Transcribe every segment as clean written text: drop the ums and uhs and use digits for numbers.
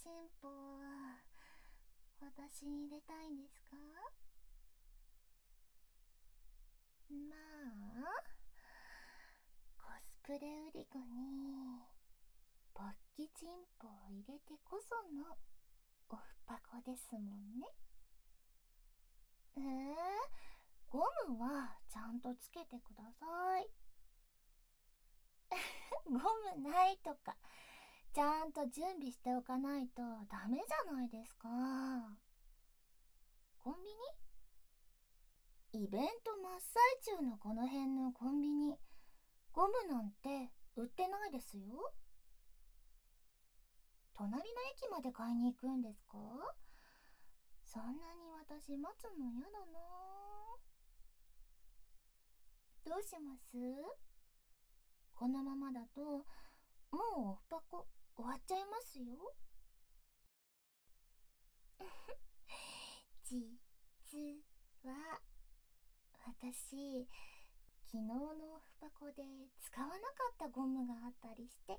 チンポ、私に入れたいんですか？まあ、コスプレ売り子に勃起チンポを入れてこそのオフパコですもんね。ゴムはちゃんとつけてください。ゴムないとか、ちゃんと準備しておかないとダメじゃないですか。コンビニ？イベント真っ最中のこの辺のコンビニ、ゴムなんて売ってないですよ。隣の駅まで買いに行くんですか？そんなに私待つの嫌だな。どうします？このままだともうオフパコ終わっちゃいますよ。実は私、昨日のオフパコで使わなかったゴムがあったりして、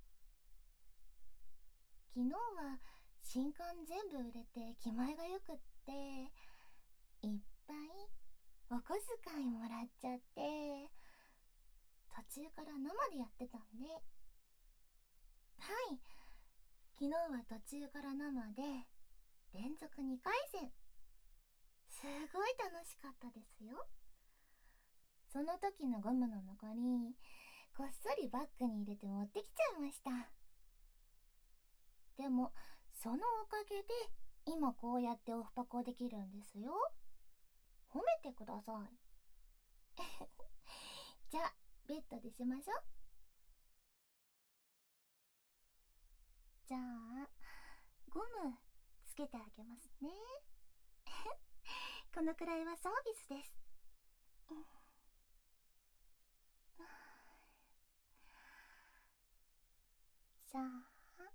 昨日は新刊全部売れて気前がよくって、いっぱいお小遣いもらっちゃって、途中から生でやってたんで。はい、昨日は途中から生で連続2回戦。すごい楽しかったですよ。その時のゴムの残り、こっそりバッグに入れて持ってきちゃいました。でもそのおかげで今こうやってオフパコできるんですよ。褒めてください。じゃあベッドでしましょう。じゃあゴムつけてあげますね。このくらいはサービスです。さあ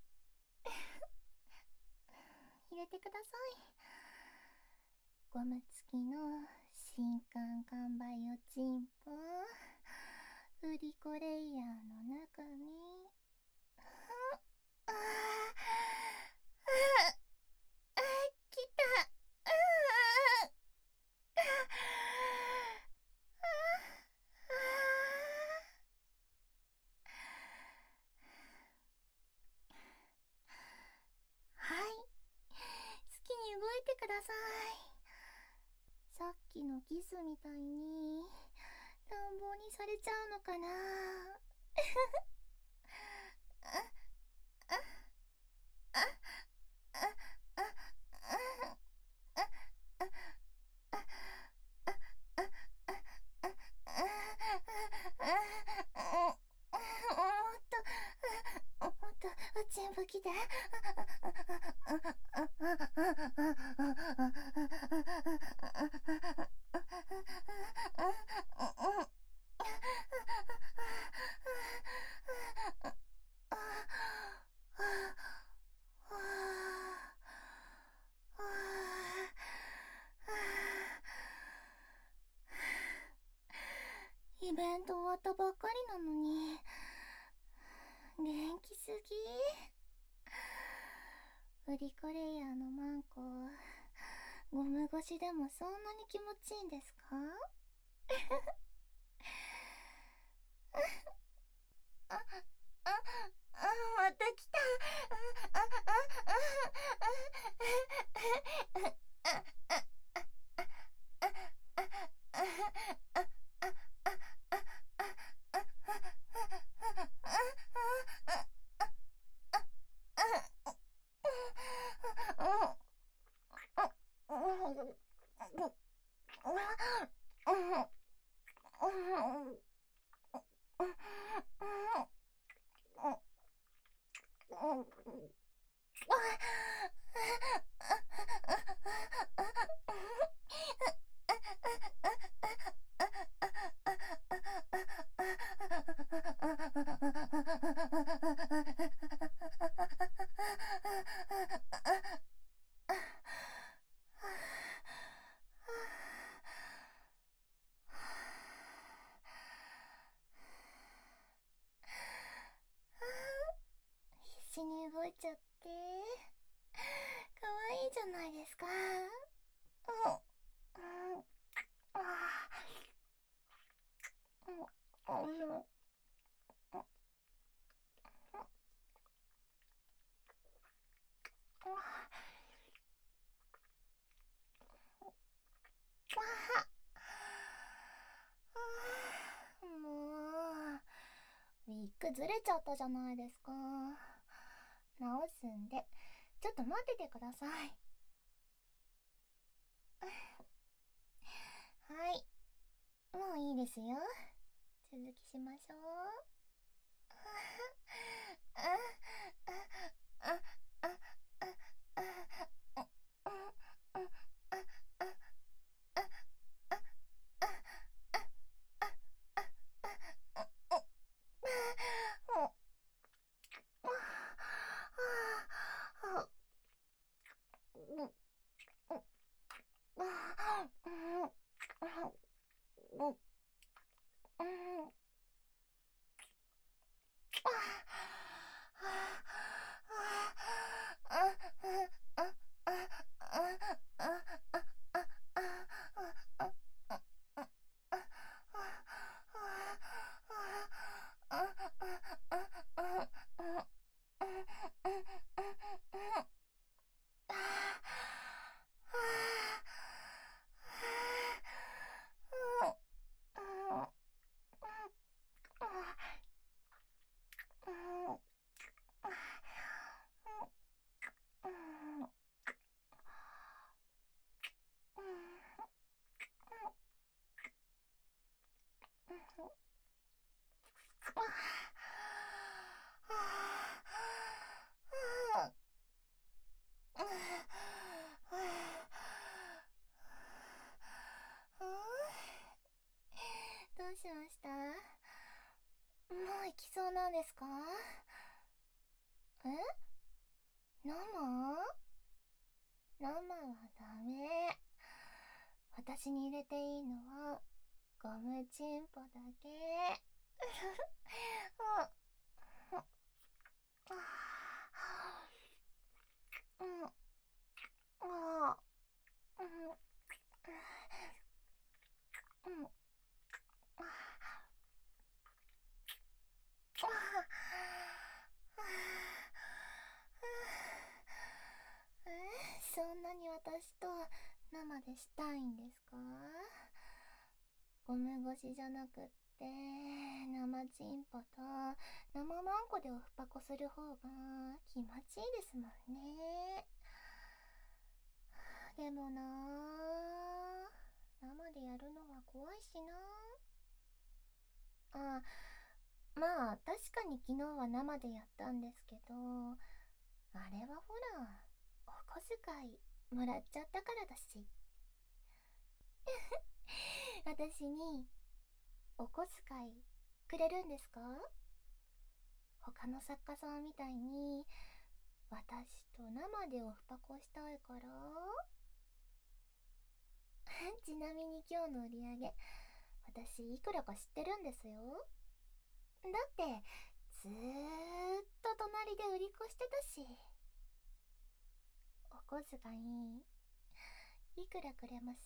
入れてください。ゴム付きの新刊完売おちんぽ、売り子レイヤーの中に、ああ、来た。はい、好きに動いてください。さっきのキスみたいに乱暴にされちゃうのかな。もっと全部来て。イベント終わったばっかりなのに元気すぎ。売り子レイヤーのマンコ、ゴム越しでもそんなに気持ちいいんですか？あ、あ、また来た。必死に動いちゃって。かわいいじゃないですか。うん。うん。あー。うん。うん。もう、ウィッグずれちゃったじゃないですか。直すんで、ちょっと待っててください。はい、もういいですよ。続きしましょう。どうしました？もう行きそうなんですか？え？生？生はダメ。私に入れていいのはゴムチンポだけ。うん。うん。ああ。うん。うん。そんなに私と生でしたいんですか？ゴム越しじゃなくって、生チンポと生マンコでオフパコする方が気持ちいいですもんね。でもなあ、生でやるのは怖いしなあ。まあ、確かに昨日は生でやったんですけど、あれはほら、お小遣いもらっちゃったからだし。私にお小遣いくれるんですか？他の作家さんみたいに私と生でオフパコしたいから。ちなみに今日の売り上げ、私いくらか知ってるんですよ。だってずーっと隣で売り子してたし。お小遣いいくらくれます？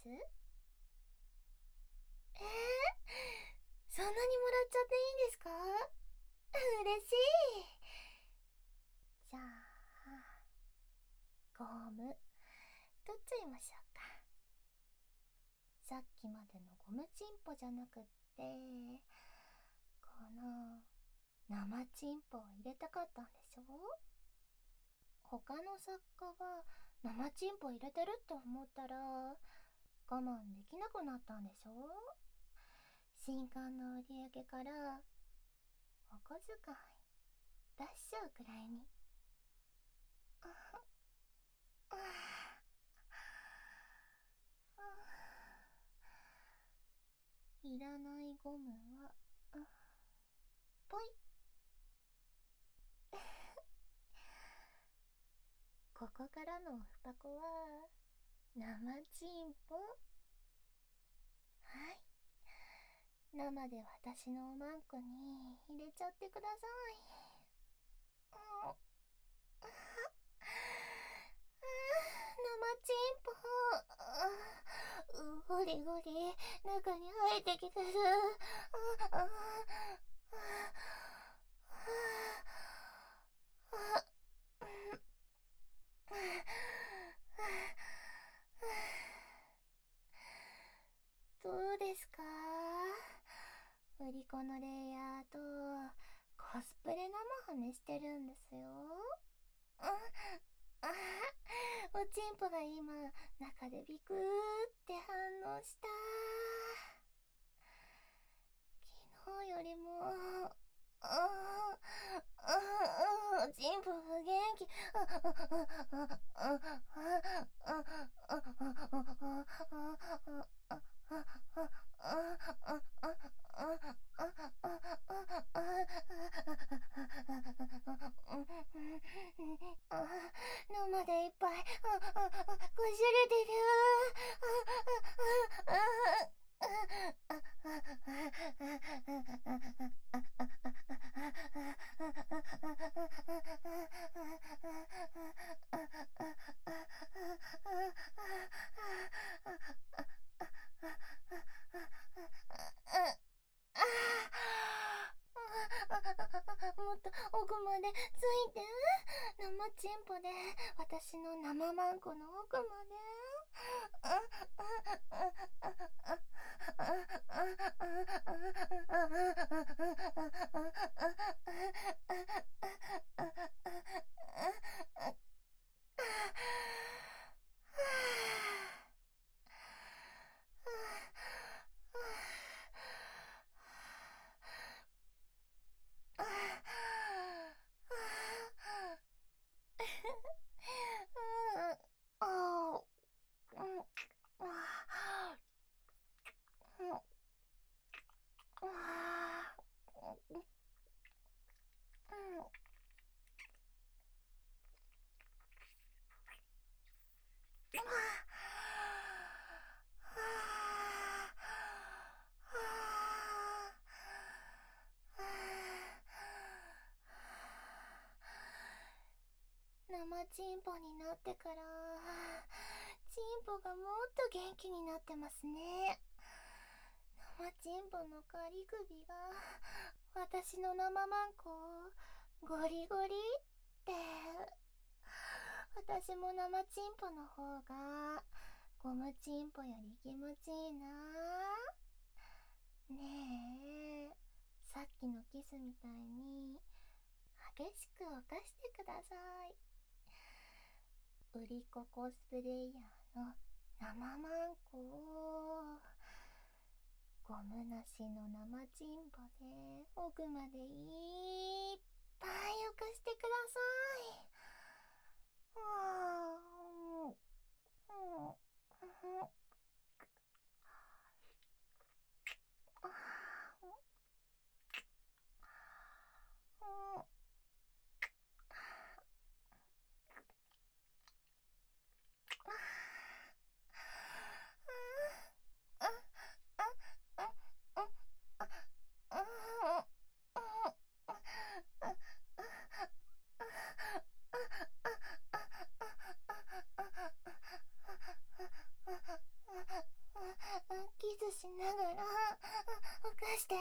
そんなにもらっちゃっていいんですか？嬉しい。じゃあゴム取っちゃいましょうか。さっきまでのゴムチンポじゃなくって、この生チンポを入れたかったんでしょ？他の作家は生チンポ入れてるって思ったら我慢できなくなったんでしょ？新刊の売り上げからお小遣い出しちゃうくらいに。ああいらないゴムはぽい。ここからのオフパコは生チンポ。はい、生で私のおまんこに入れちゃってください。 リゴリ中に入ってきてる。どうですか？売り子のレイヤーとコスプレ生ハメしてるんですよ。おちんぽが今中でビクーって反応した。昨日よりもおちんぽが元気。生でいっぱいこじれてる。もっと奥までついて。生チンポで私の生マンコの奥まで。生チンポになってからチンポがもっと元気になってますね。生チンポのカリ首が私の生マンコをゴリゴリって私も生チンポの方がゴムチンポより気持ちいいな。ねえ、さっきのキスみたいに激しく犯してください。売り子コスプレイヤーの生マンコをゴムなしの生チンポで奥までいっぱい犯してください。キスしながら犯して。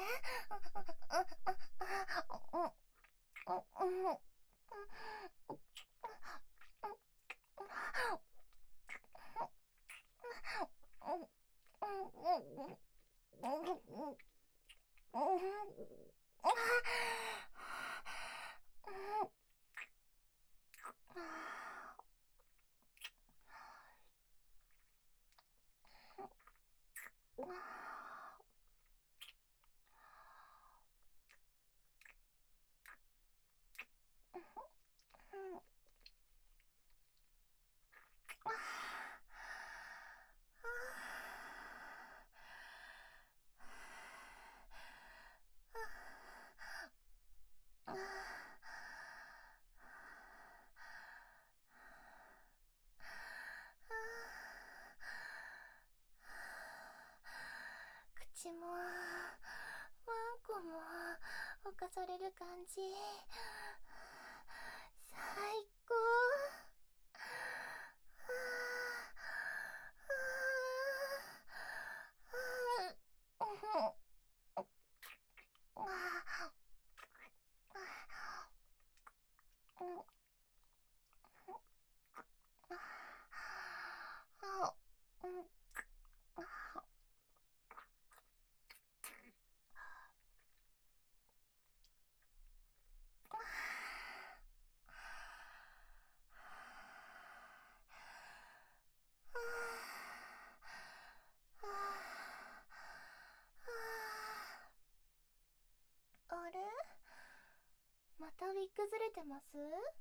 れてます？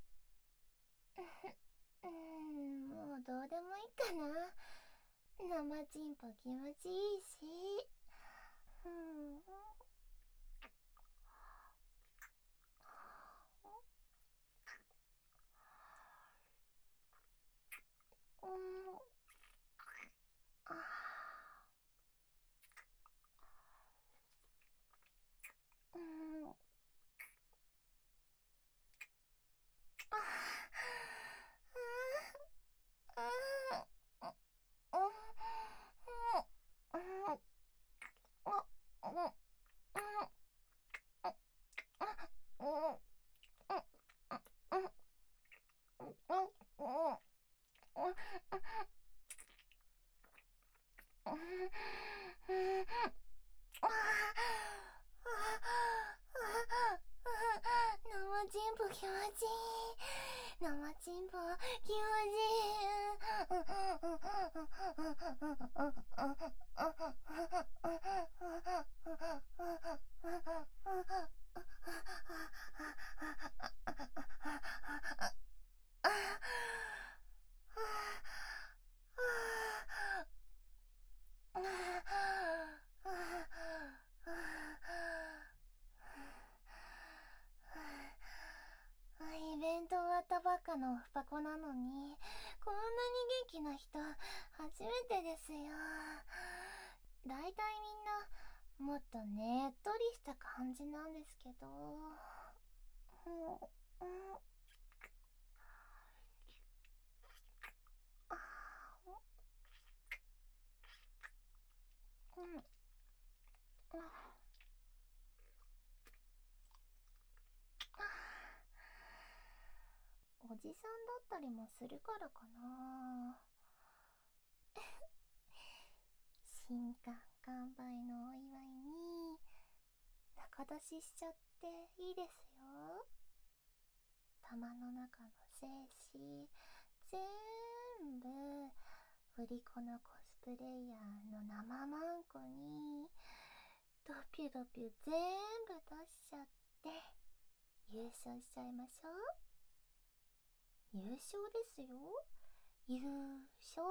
もうどうでもいいかな。生チンポ気持ちいいし。うん。うん。あうん。あ生チンポ気持ちいい。生チンポ気持ちいい。イベント終わったばっかのオフパコなのに、こんなに元気な人、初めてですよ。だいたいみんな、もっとねっとりした感じなんですけど。おじさんだったりもするからかな。新刊完売のお祝いに仲出ししちゃっていいですよ。玉の中の精子全部振り子のコスプレイヤーの生マンコにドピュドピュ全部出しちゃって優勝しちゃいましょう。優勝ですよ。優勝。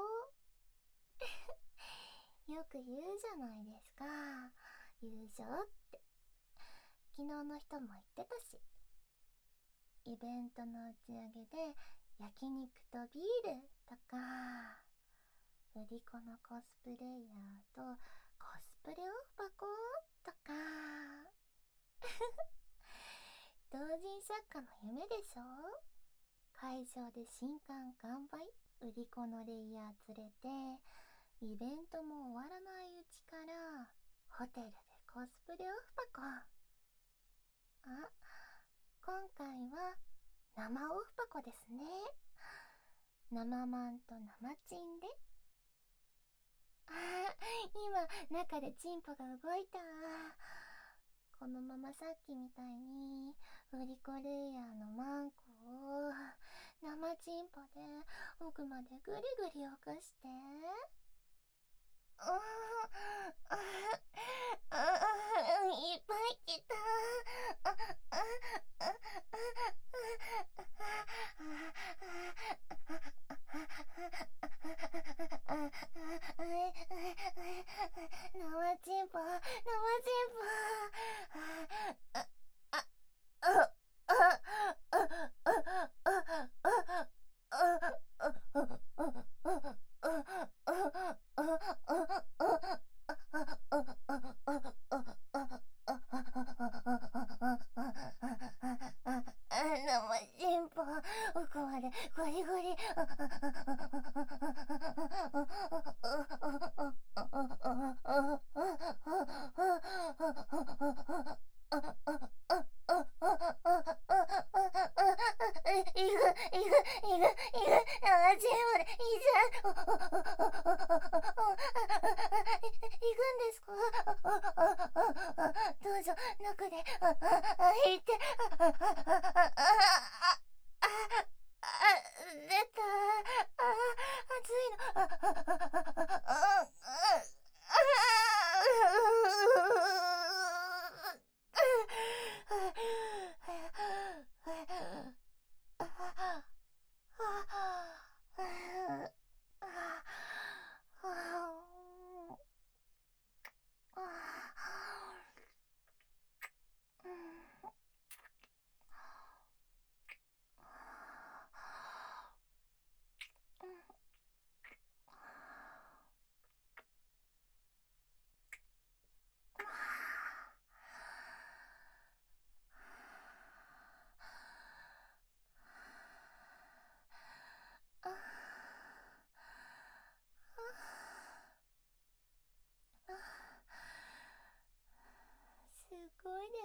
よく言うじゃないですか。優勝って。昨日の人も言ってたし。イベントの打ち上げで焼肉とビールとか、売り子のコスプレイヤーとコスプレオフ箱とか。同人作家の夢でしょ。会場で新刊完売、売り子のレイヤー連れて、イベントも終わらないうちからホテルでコスプレオフ箱。あ、今回は生オフ箱ですね。生マンと生チンで。今中でチンポが動いた。このままさっきみたいに売り子レイヤーのマンコを生チンポで奥までグリグリ起こして。いっぱい来た。生チンポ、生チン生チンポ、奥までゴリゴリ。行くんですか？どうぞ中でいて。出た。熱い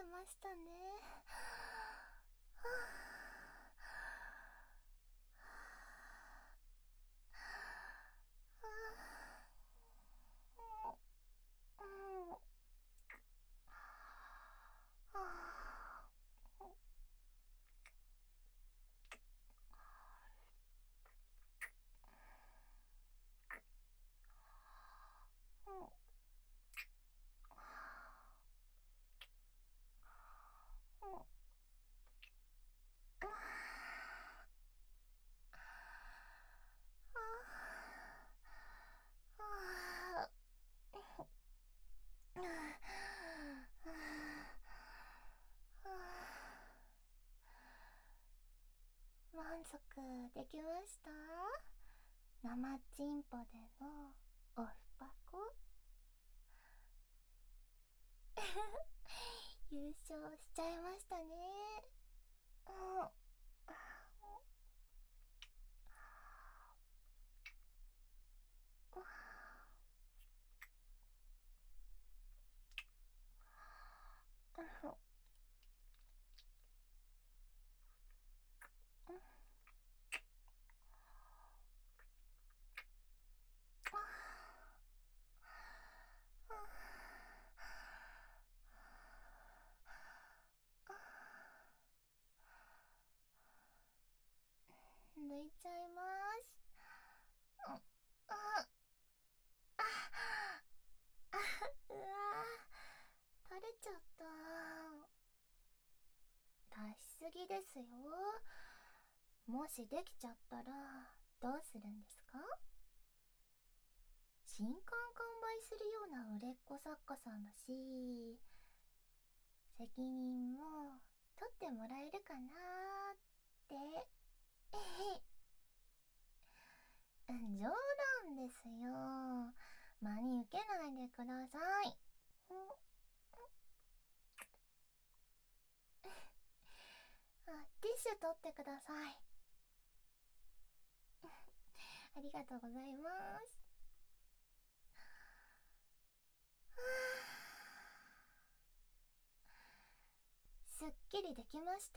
ましたね。満足できました？生チンポでのオフパコ。優勝しちゃいましたね。うん抜いちゃいます。あああ、うわ垂れちゃった。出しすぎですよ。もしできちゃったらどうするんですか？新刊完売するような売れっ子作家さんだし、責任も取ってもらえるかなーって。冗談ですよ。真に受けないでください。ティッシュ取ってください。ありがとうございます。すっきりできました？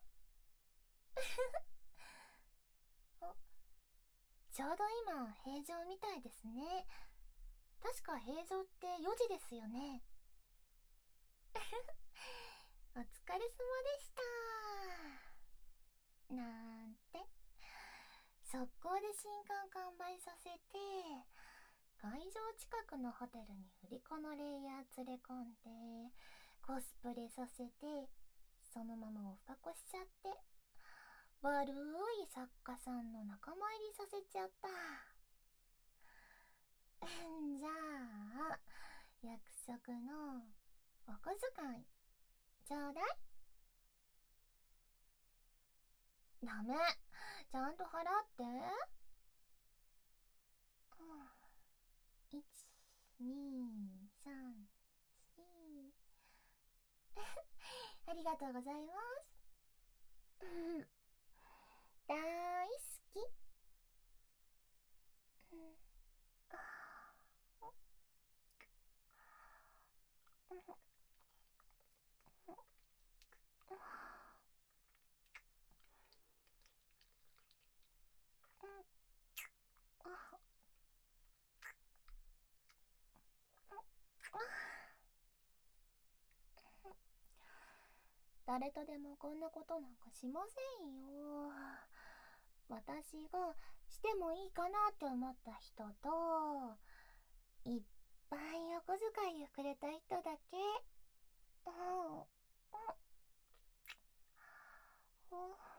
お、ちょうど今平常みたいですね。確か平常って4時ですよね。お疲れ様でした。なんて。速攻で新刊完売させて、会場近くのホテルに売り子のレイヤー連れ込んで、コスプレさせて、そのままオフパコしちゃって、悪い作家さんの仲間入りさせちゃった。じゃあ、約束のお小遣い、ちょうだい。ダメ。ちゃんと払って。1、2、3、4。ありがとうございます。大好き。誰とでもこんなことなんかしませんよ。私がしてもいいかなって思った人と、いっぱいお小遣いをくれた人だけ。うん。